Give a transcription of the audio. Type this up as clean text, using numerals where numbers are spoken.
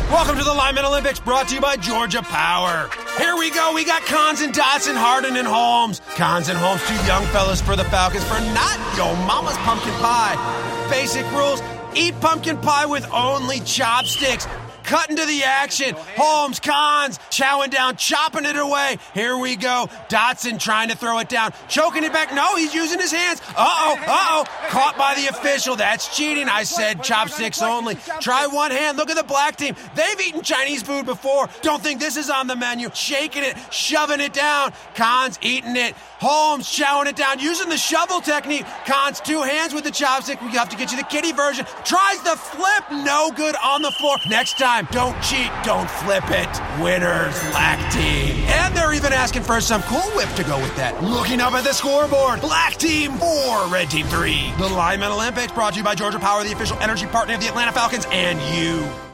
Welcome to the Lyman Olympics, brought to you by Georgia Power. Here we go. We got Cons and Dotson, Harden and Holmes. Cons and Holmes, two young fellas for the Falcons for not yo mama's pumpkin pie. Basic rules: eat pumpkin pie with only chopsticks. Cutting to the action. Holmes, Cons, chowing down, chopping it away. Here we go. Dotson trying to throw it down, choking it back. No, he's using his hands. Caught by the official. That's cheating. I said chopsticks only. Try one hand. Look at the black team. They've eaten Chinese food before. Don't think this is on the menu. Shaking it, shoving it down. Cons eating it. Holmes chowing it down, using the shovel technique. Cons, two hands with the chopstick. We have to get you the kitty version. Tries the flip. No good on the floor. Next time, don't cheat, don't flip it. Winners, black team. And they're even asking for some Cool Whip to go with that. Looking up at the scoreboard, black team 4, red team 3. The Lyman Olympics, brought to you by Georgia Power, the official energy partner of the Atlanta Falcons, and you.